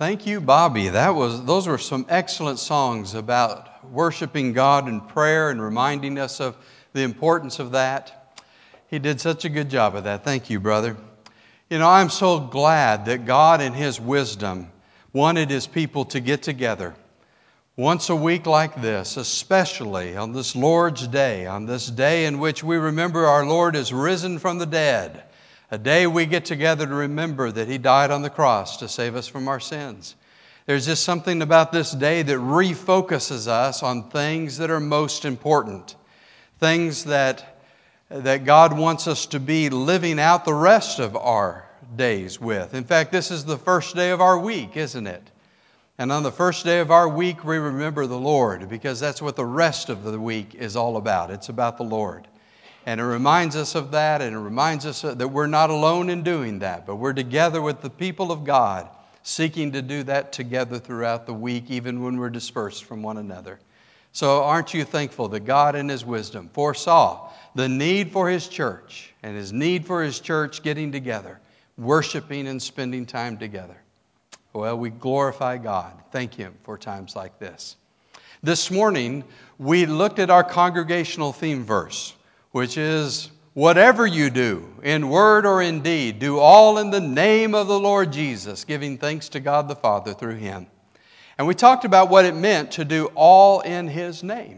Thank you, Bobby. Those were some excellent songs about worshiping God in prayer and reminding us of the importance of that. He did such a good job of that. Thank you, brother. You know, I'm so glad that God in His wisdom wanted His people to get together once a week like this, especially on this Lord's Day, on this day in which we remember our Lord is risen from the dead. A day we get together to remember that He died on the cross to save us from our sins. There's just something about this day that refocuses us on things that are most important, things that God wants us to be living out the rest of our days with. In fact, this is the first day of our week, isn't it? And on the first day of our week, we remember the Lord, because that's what the rest of the week is all about. It's about the Lord. And it reminds us of that, and it reminds us that we're not alone in doing that, but we're together with the people of God, seeking to do that together throughout the week, even when we're dispersed from one another. So aren't you thankful that God in His wisdom foresaw the need for His church, and His need for His church getting together, worshiping and spending time together? Well, we glorify God. Thank Him for times like this. This morning, we looked at our congregational theme verse, which is, whatever you do, in word or in deed, do all in the name of the Lord Jesus, giving thanks to God the Father through Him. And we talked about what it meant to do all in His name.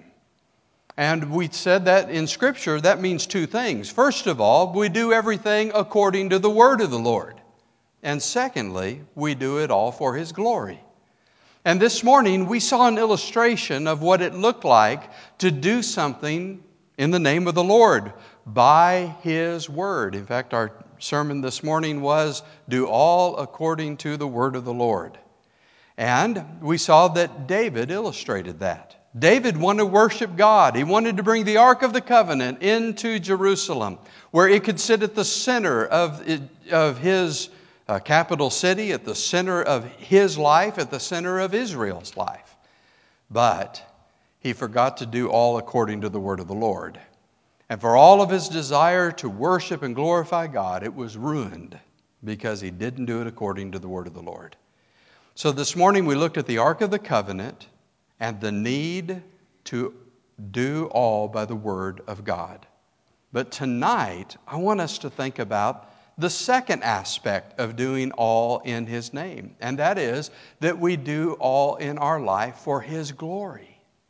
And we said that in Scripture, that means two things. First of all, we do everything according to the word of the Lord. And secondly, we do it all for His glory. And this morning, we saw an illustration of what it looked like to do something in the name of the Lord, by His word. In fact, our sermon this morning was, do all according to the word of the Lord. And we saw that David illustrated that. David wanted to worship God. He wanted to bring the Ark of the Covenant into Jerusalem, where it could sit at the center of his capital city, at the center of his life, at the center of Israel's life. But he forgot to do all according to the word of the Lord. And for all of his desire to worship and glorify God, it was ruined because he didn't do it according to the word of the Lord. So this morning we looked at the Ark of the Covenant and the need to do all by the word of God. But tonight, I want us to think about the second aspect of doing all in His name. And that is that we do all in our life for His glory.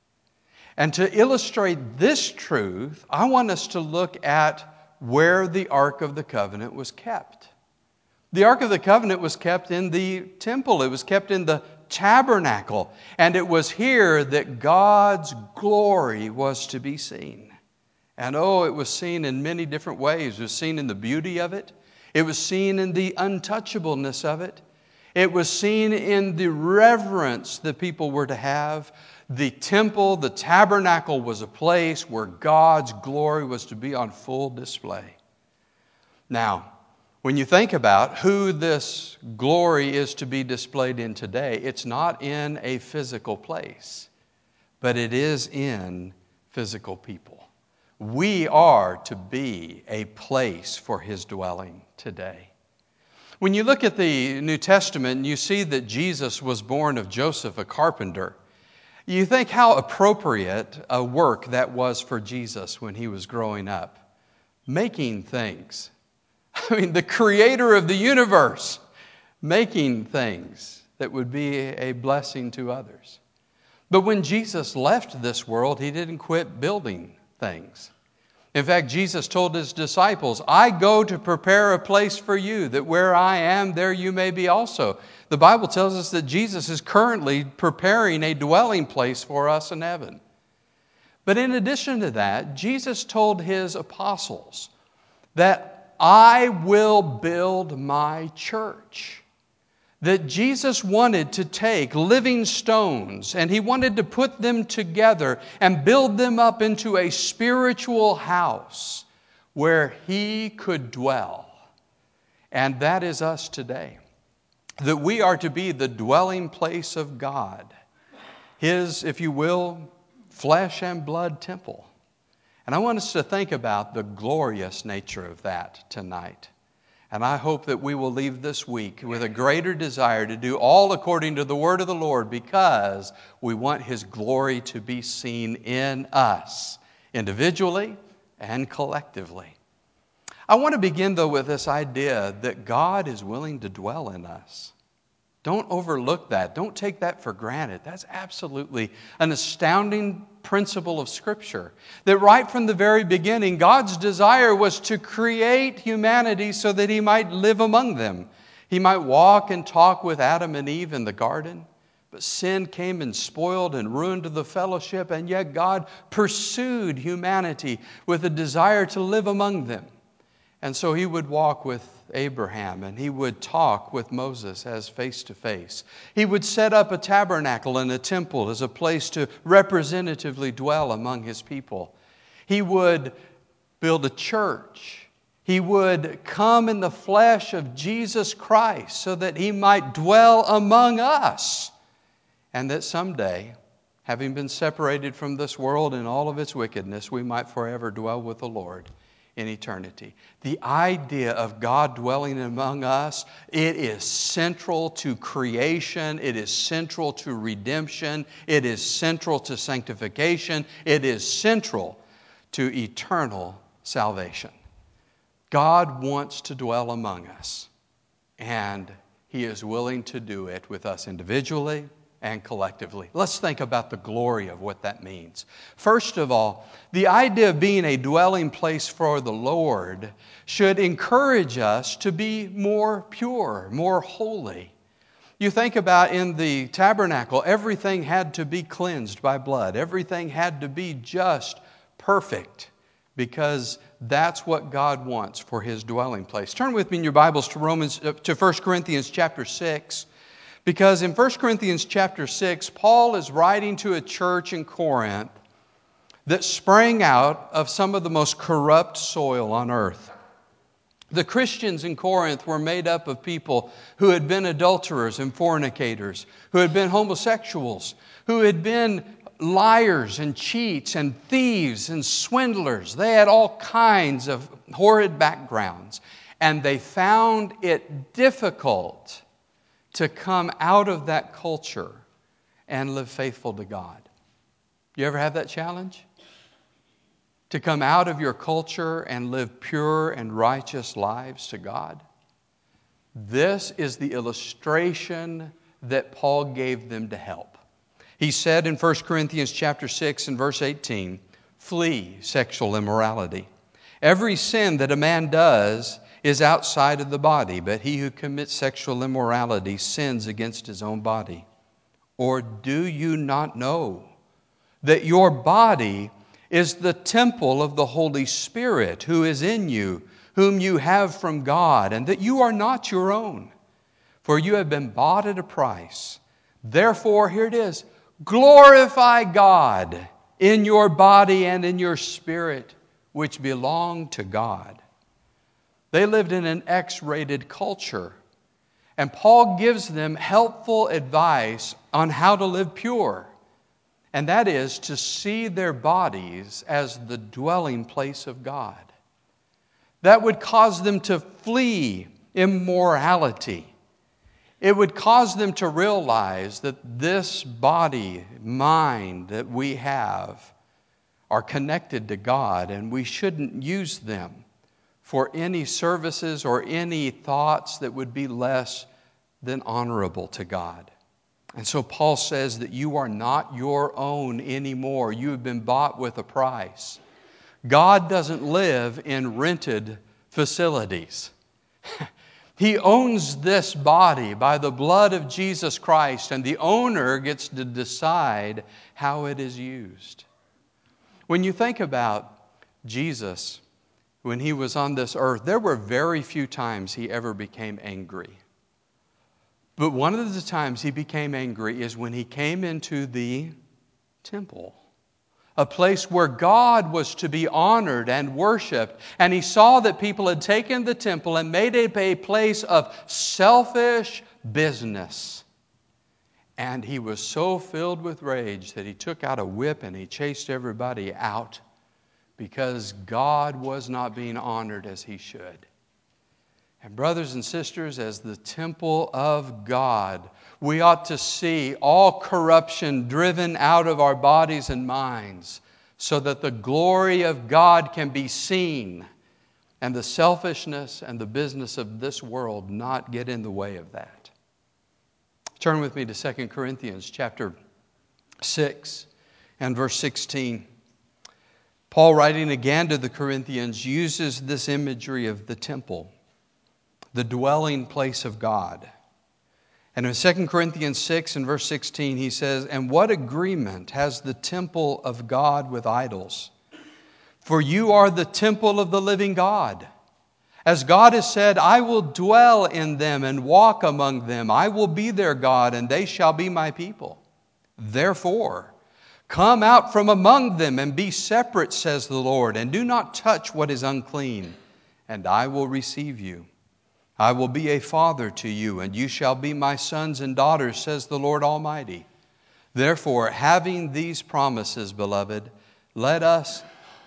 And to illustrate this truth, I want us to look at where the Ark of the Covenant was kept. The Ark of the Covenant was kept in the temple. It was kept in the tabernacle. And it was here that God's glory was to be seen. And it was seen in many different ways. It was seen in the beauty of it. It was seen in the untouchableness of it. It was seen in the reverence that people were to have. The temple, the tabernacle, was a place where God's glory was to be on full display. Now, when you think about who this glory is to be displayed in today, it's not in a physical place, but it is in physical people. We are to be a place for His dwelling today. When you look at the New Testament, you see that Jesus was born of Joseph, a carpenter. You think how appropriate a work that was for Jesus when He was growing up. Making things. I mean, the creator of the universe, making things that would be a blessing to others. But when Jesus left this world, He didn't quit building things. In fact, Jesus told His disciples, I go to prepare a place for you, that where I am, there you may be also. The Bible tells us that Jesus is currently preparing a dwelling place for us in heaven. But in addition to that, Jesus told His apostles that I will build my church. That Jesus wanted to take living stones and He wanted to put them together and build them up into a spiritual house where He could dwell. And that is us today. That we are to be the dwelling place of God. His, if you will, flesh and blood temple. And I want us to think about the glorious nature of that tonight. And I hope that we will leave this week with a greater desire to do all according to the word of the Lord, because we want His glory to be seen in us, individually and collectively. I want to begin, though, with this idea that God is willing to dwell in us. Don't overlook that. Don't take that for granted. That's absolutely an astounding principle of Scripture. That right from the very beginning, God's desire was to create humanity so that He might live among them. He might walk and talk with Adam and Eve in the garden. But sin came and spoiled and ruined the fellowship, and yet God pursued humanity with a desire to live among them. And so He would walk with Abraham, and He would talk with Moses as face to face. He would set up a tabernacle and a temple as a place to representatively dwell among His people. He would build a church. He would come in the flesh of Jesus Christ so that He might dwell among us. And that someday, having been separated from this world and all of its wickedness, we might forever dwell with the Lord in eternity. The idea of God dwelling among us, it is central to creation. It is central to redemption. It is central to sanctification. It is central to eternal salvation. God wants to dwell among us, and He is willing to do it with us individually and collectively. Let's think about the glory of what that means. First of all, the idea of being a dwelling place for the Lord should encourage us to be more pure, more holy. You think about in the tabernacle, everything had to be cleansed by blood. Everything had to be just perfect, because that's what God wants for His dwelling place. Turn with me in your Bibles to 1 Corinthians chapter 6. Because in 1 Corinthians chapter 6, Paul is writing to a church in Corinth that sprang out of some of the most corrupt soil on earth. The Christians in Corinth were made up of people who had been adulterers and fornicators, who had been homosexuals, who had been liars and cheats and thieves and swindlers. They had all kinds of horrid backgrounds, and they found it difficult to come out of that culture and live faithful to God. You ever have that challenge? To come out of your culture and live pure and righteous lives to God? This is the illustration that Paul gave them to help. He said in 1 Corinthians chapter 6 and verse 18, "Flee sexual immorality. Every sin that a man does is outside of the body, but he who commits sexual immorality sins against his own body. Or do you not know that your body is the temple of the Holy Spirit who is in you, whom you have from God, and that you are not your own? For you have been bought at a price. Therefore," here it is, "glorify God in your body and in your spirit, which belong to God." They lived in an X-rated culture. And Paul gives them helpful advice on how to live pure. And that is to see their bodies as the dwelling place of God. That would cause them to flee immorality. It would cause them to realize that this body, mind that we have are connected to God, and we shouldn't use them for any services or any thoughts that would be less than honorable to God. And so Paul says that you are not your own anymore. You have been bought with a price. God doesn't live in rented facilities. He owns this body by the blood of Jesus Christ, and the owner gets to decide how it is used. When you think about Jesus, when He was on this earth, there were very few times He ever became angry. But one of the times He became angry is when He came into the temple, a place where God was to be honored and worshiped. And He saw that people had taken the temple and made it a place of selfish business. And He was so filled with rage that He took out a whip and He chased everybody out, because God was not being honored as He should. And brothers and sisters, as the temple of God, we ought to see all corruption driven out of our bodies and minds so that the glory of God can be seen and the selfishness and the business of this world not get in the way of that. Turn with me to 2 Corinthians chapter 6 and verse 16. Paul, writing again to the Corinthians, uses this imagery of the temple, the dwelling place of God. And in 2 Corinthians 6 and verse 16, he says, "And what agreement has the temple of God with idols? For you are the temple of the living God. As God has said, I will dwell in them and walk among them. I will be their God, and they shall be my people. Therefore, come out from among them and be separate, says the Lord, and do not touch what is unclean, and I will receive you. I will be a father to you, and you shall be my sons and daughters, says the Lord Almighty. Therefore, having these promises, beloved, let us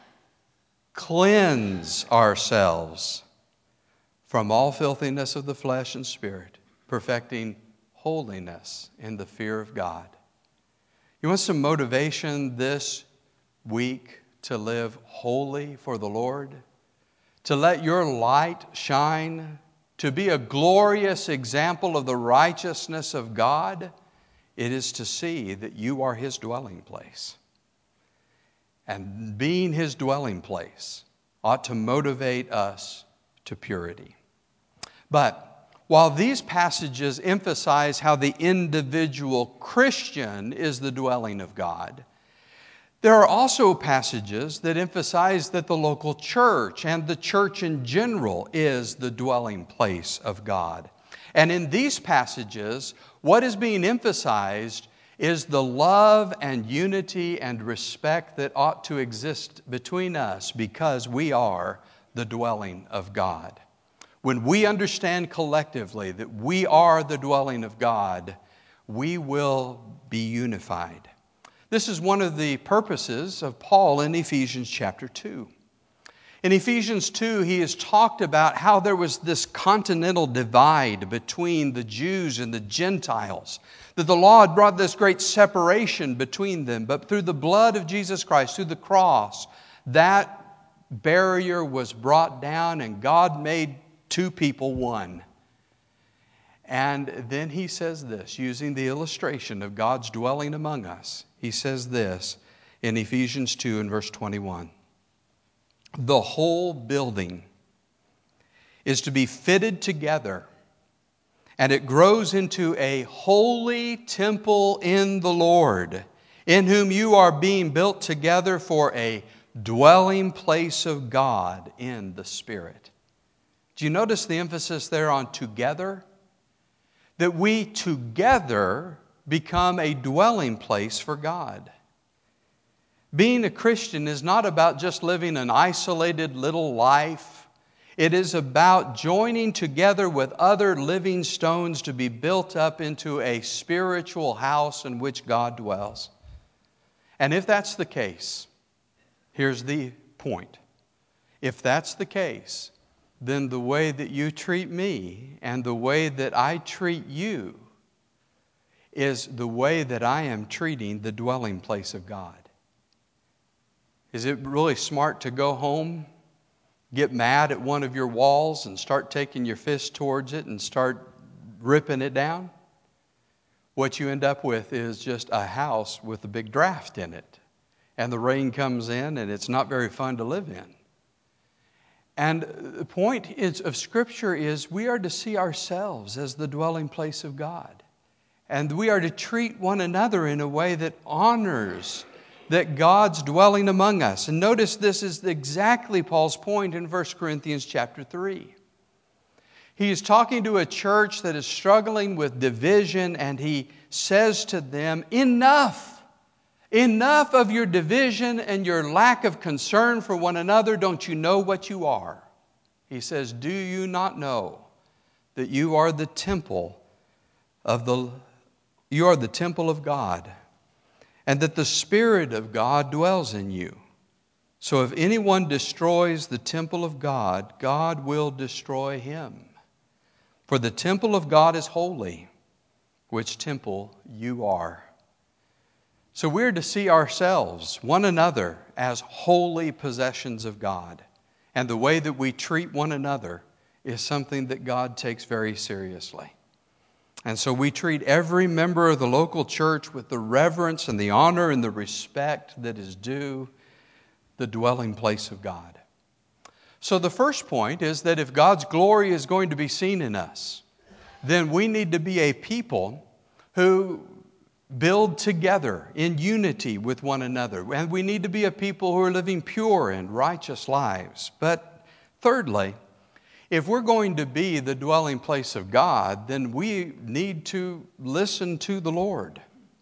cleanse ourselves from all filthiness of the flesh and spirit, perfecting holiness in the fear of God." You want some motivation this week to live holy for the Lord? To let your light shine? To be a glorious example of the righteousness of God? It is to see that you are His dwelling place. And being His dwelling place ought to motivate us to purity. But while these passages emphasize how the individual Christian is the dwelling of God, there are also passages that emphasize that the local church and the church in general is the dwelling place of God. And in these passages, what is being emphasized is the love and unity and respect that ought to exist between us because we are the dwelling of God. When we understand collectively that we are the dwelling of God, we will be unified. This is one of the purposes of Paul in Ephesians chapter 2. In Ephesians 2, he has talked about how there was this continental divide between the Jews and the Gentiles, that the law had brought this great separation between them, but through the blood of Jesus Christ, through the cross, that barrier was brought down and God made two people one. And then he says this, using the illustration of God's dwelling among us. He says this in Ephesians 2 and verse 21. The whole building is to be fitted together, and it grows into a holy temple in the Lord, in whom you are being built together for a dwelling place of God in the Spirit. Do you notice the emphasis there on together? That we together become a dwelling place for God. Being a Christian is not about just living an isolated little life. It is about joining together with other living stones to be built up into a spiritual house in which God dwells. And if that's the case, here's the point. If that's the case, then the way that you treat me and the way that I treat you is the way that I am treating the dwelling place of God. Is it really smart to go home, get mad at one of your walls and start taking your fist towards it and start ripping it down? What you end up with is just a house with a big draft in it. And the rain comes in and it's not very fun to live in. And the point of Scripture is we are to see ourselves as the dwelling place of God. And we are to treat one another in a way that honors that God's dwelling among us. And notice this is exactly Paul's point in 1 Corinthians chapter 3. He is talking to a church that is struggling with division, and he says to them, enough! Enough of your division and your lack of concern for one another. Don't you know what you are? He says, do you not know that you are the temple of God, and that the Spirit of God dwells in you? So if anyone destroys the temple of God, God will destroy him. For the temple of God is holy, which temple you are. So we're to see ourselves, one another, as holy possessions of God. And the way that we treat one another is something that God takes very seriously. And so we treat every member of the local church with the reverence and the honor and the respect that is due the dwelling place of God. So the first point is that if God's glory is going to be seen in us, then we need to be a people who build together in unity with one another. And we need to be a people who are living pure and righteous lives. But thirdly, if we're going to be the dwelling place of God, then we need to listen to the Lord.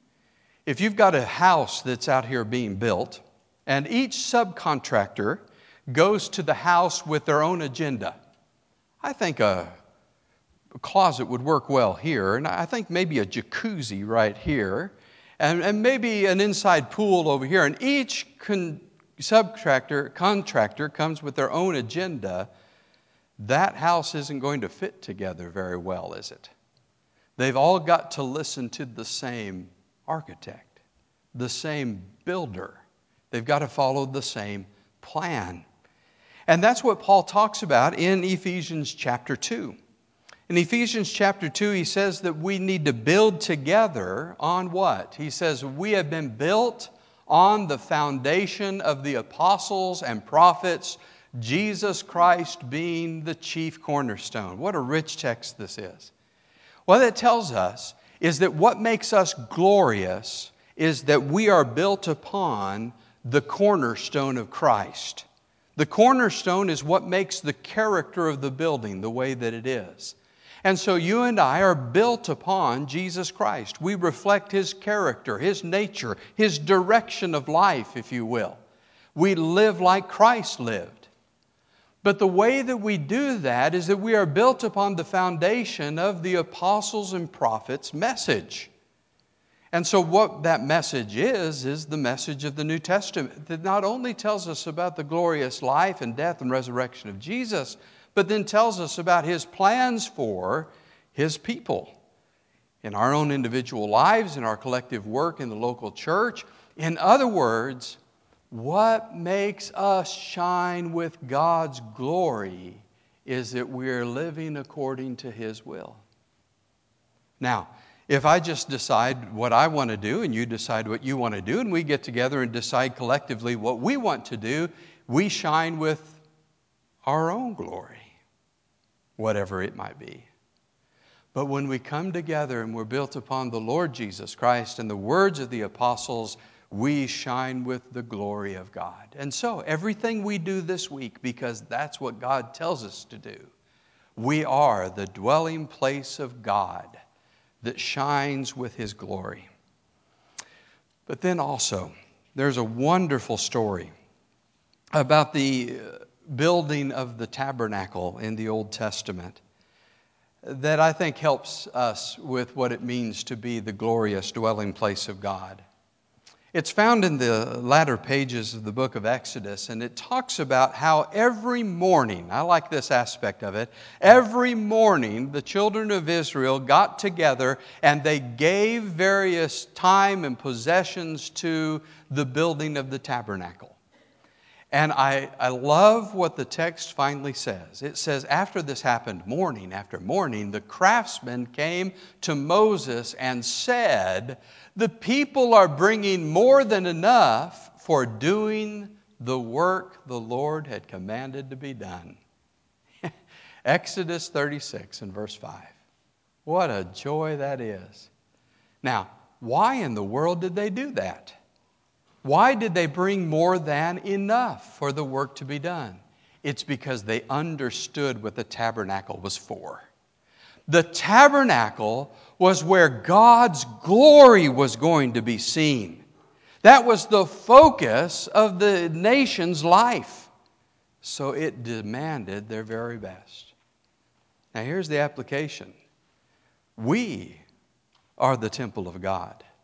If you've got a house that's out here being built, and each subcontractor goes to the house with their own agenda, I think a closet would work well here, and I think maybe a jacuzzi right here, and maybe an inside pool over here, and each contractor comes with their own agenda. That house isn't going to fit together very well, is it? They've all got to listen to the same architect, the same builder. They've got to follow the same plan. And that's what Paul talks about in Ephesians chapter 2. In Ephesians chapter 2, he says that we need to build together on what? He says, we have been built on the foundation of the apostles and prophets, Jesus Christ being the chief cornerstone. What a rich text this is. What it tells us is that what makes us glorious is that we are built upon the cornerstone of Christ. The cornerstone is what makes the character of the building the way that it is. And so you and I are built upon Jesus Christ. We reflect His character, His nature, His direction of life, if you will. We live like Christ lived. But the way that we do that is that we are built upon the foundation of the apostles and prophets' message. And so what that message is the message of the New Testament that not only tells us about the glorious life and death and resurrection of Jesus, but then tells us about His plans for His people in our own individual lives, in our collective work in the local church. In other words, what makes us shine with God's glory is that we're living according to His will. Now, if I just decide what I want to do and you decide what you want to do and we get together and decide collectively what we want to do, we shine with our own glory, whatever it might be. But when we come together and we're built upon the Lord Jesus Christ and the words of the apostles, we shine with the glory of God. And so everything we do this week, because that's what God tells us to do, we are the dwelling place of God that shines with His glory. But then also, there's a wonderful story about the building of the tabernacle in the Old Testament that I think helps us with what it means to be the glorious dwelling place of God. It's found in the latter pages of the book of Exodus, and it talks about how every morning, I like this aspect of it, every morning the children of Israel got together and they gave various time and possessions to the building of the tabernacle. And I love what the text finally says. It says, after this happened morning after morning, the craftsmen came to Moses and said, the people are bringing more than enough for doing the work the Lord had commanded to be done. Exodus 36 and verse 5. What a joy that is. Now, why in the world did they do that? Why did they bring more than enough for the work to be done? It's because they understood what the tabernacle was for. The tabernacle was where God's glory was going to be seen. That was the focus of the nation's life. So it demanded their very best. Now here's the application. We are the temple of God.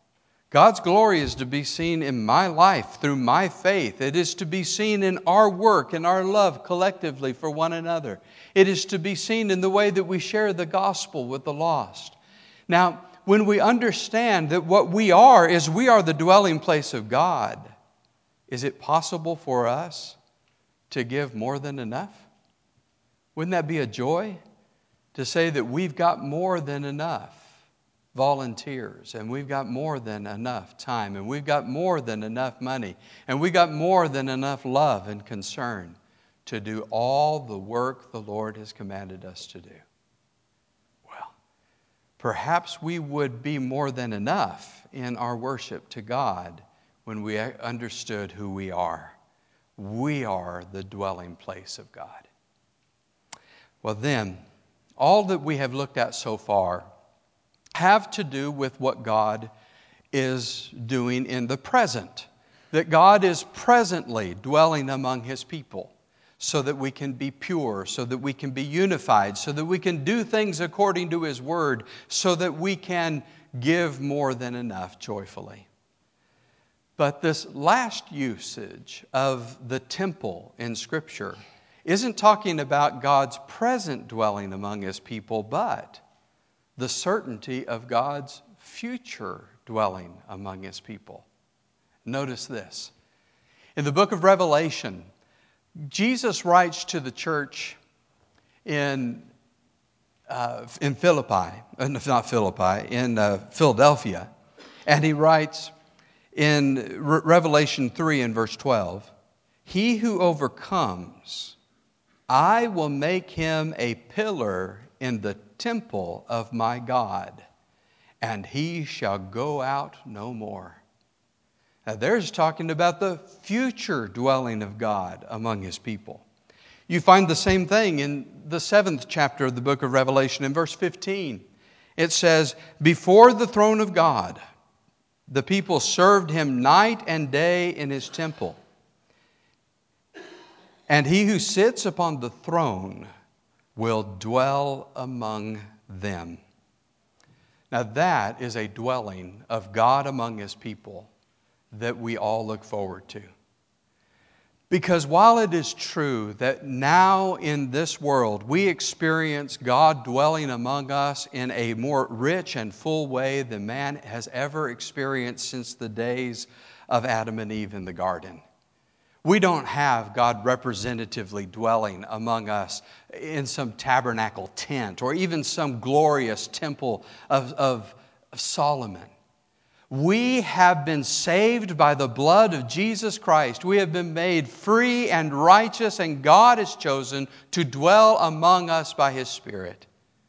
God's glory is to be seen in my life through my faith. It is to be seen in our work and our love collectively for one another. It is to be seen in the way that we share the gospel with the lost. Now, when we understand that what we are is we are the dwelling place of God, is it possible for us to give more than enough? Wouldn't that be a joy to say that we've got more than enough volunteers, and we've got more than enough time, and we've got more than enough money, and we've got more than enough love and concern to do all the work the Lord has commanded us to do? Well, perhaps we would be more than enough in our worship to God when we understood who we are. We are the dwelling place of God. Well then, all that we have looked at so far have to do with what God is doing in the present. That God is presently dwelling among His people so that we can be pure, so that we can be unified, so that we can do things according to His Word, so that we can give more than enough joyfully. But this last usage of the temple in Scripture isn't talking about God's present dwelling among His people, but the certainty of God's future dwelling among His people. Notice this. In the book of Revelation, Jesus writes to the church in Philadelphia, and He writes in Revelation 3 and verse 12, "He who overcomes, I will make him a pillar in the temple of my God, and he shall go out no more." Now there's talking about the future dwelling of God among His people. You find the same thing in the 7th chapter of the book of Revelation in verse 15. It says, "Before the throne of God, the people served Him night and day in His temple. And He who sits upon the throne will dwell among them." Now that is a dwelling of God among His people that we all look forward to. Because while it is true that now in this world we experience God dwelling among us in a more rich and full way than man has ever experienced since the days of Adam and Eve in the garden. We don't have God representatively dwelling among us in some tabernacle tent or even some glorious temple of Solomon. We have been saved by the blood of Jesus Christ. We have been made free and righteous, and God has chosen to dwell among us by His Spirit.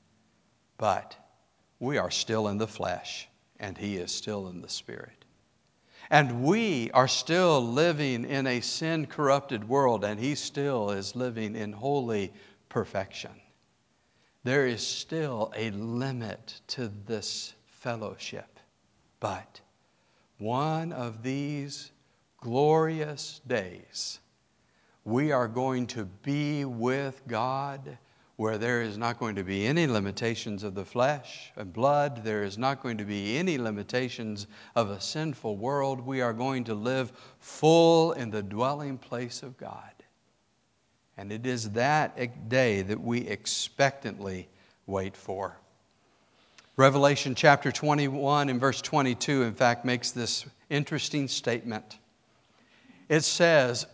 But we are still in the flesh, and He is still in the Spirit. And we are still living in a sin-corrupted world, and He still is living in holy perfection. There is still a limit to this fellowship. But one of these glorious days, we are going to be with God where there is not going to be any limitations of the flesh and blood. There is not going to be any limitations of a sinful world. We are going to live full in the dwelling place of God. And it is that day that we expectantly wait for. Revelation chapter 21 and verse 22, in fact, makes this interesting statement. It says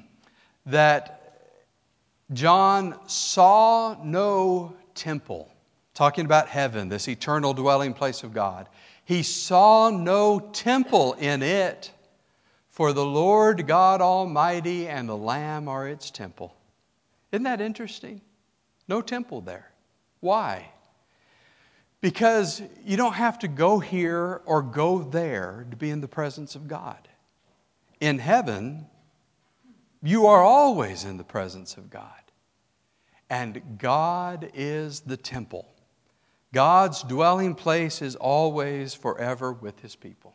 that John saw no temple, talking about heaven, this eternal dwelling place of God. He saw no temple in it, for the Lord God Almighty and the Lamb are its temple. Isn't that interesting? No temple there. Why? Because you don't have to go here or go there to be in the presence of God. In heaven, you are always in the presence of God. And God is the temple. God's dwelling place is always forever with His people.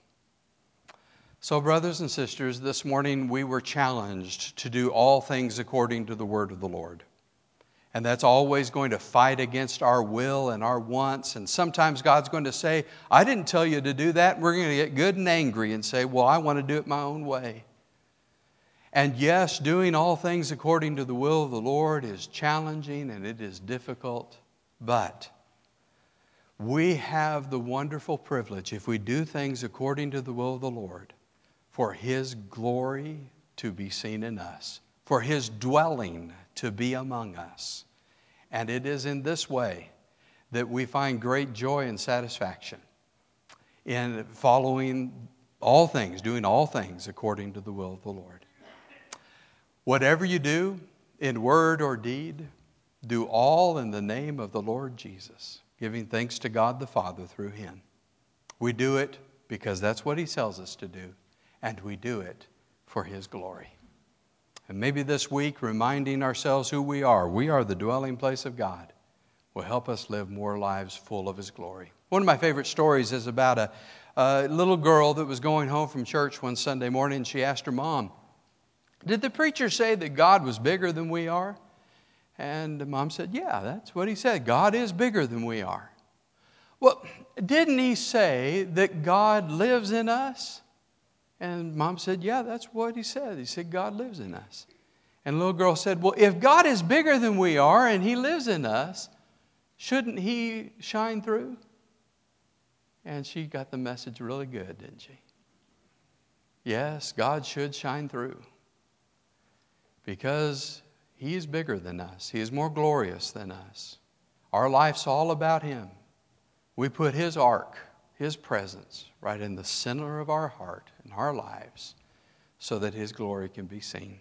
So, brothers and sisters, this morning we were challenged to do all things according to the word of the Lord. And that's always going to fight against our will and our wants. And sometimes God's going to say, I didn't tell you to do that. We're going to get good and angry and say, well, I want to do it my own way. And yes, doing all things according to the will of the Lord is challenging and it is difficult. But we have the wonderful privilege, if we do things according to the will of the Lord, for His glory to be seen in us, for His dwelling to be among us. And it is in this way that we find great joy and satisfaction in following all things, doing all things according to the will of the Lord. Whatever you do, in word or deed, do all in the name of the Lord Jesus, giving thanks to God the Father through Him. We do it because that's what He tells us to do, and we do it for His glory. And maybe this week, reminding ourselves who we are the dwelling place of God, will help us live more lives full of His glory. One of my favorite stories is about a little girl that was going home from church one Sunday morning, and she asked her mom, did the preacher say that God was bigger than we are? And Mom said, yeah, that's what he said. God is bigger than we are. Well, didn't he say that God lives in us? And Mom said, yeah, that's what he said. He said, God lives in us. And the little girl said, well, if God is bigger than we are and He lives in us, shouldn't He shine through? And she got the message really good, didn't she? Yes, God should shine through. Because He is bigger than us. He is more glorious than us. Our life's all about Him. We put His ark, His presence, right in the center of our heart and our lives so that His glory can be seen.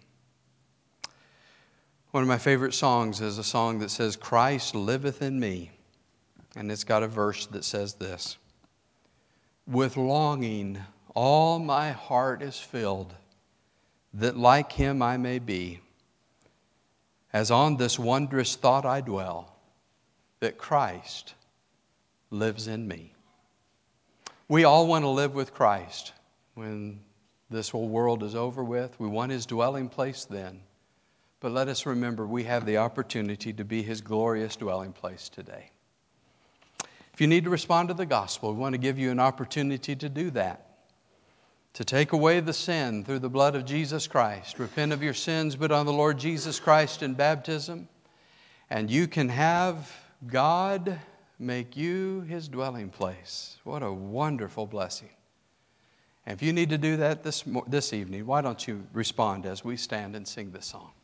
One of my favorite songs is a song that says, Christ liveth in me. And it's got a verse that says this, with longing all my heart is filled, that like Him I may be. As on this wondrous thought I dwell, that Christ lives in me. We all want to live with Christ when this whole world is over with. We want His dwelling place then. But let us remember we have the opportunity to be His glorious dwelling place today. If you need to respond to the gospel, we want to give you an opportunity to do that. To take away the sin through the blood of Jesus Christ. Repent of your sins, but on the Lord Jesus Christ in baptism. And you can have God make you His dwelling place. What a wonderful blessing. And if you need to do that this evening, why don't you respond as we stand and sing this song?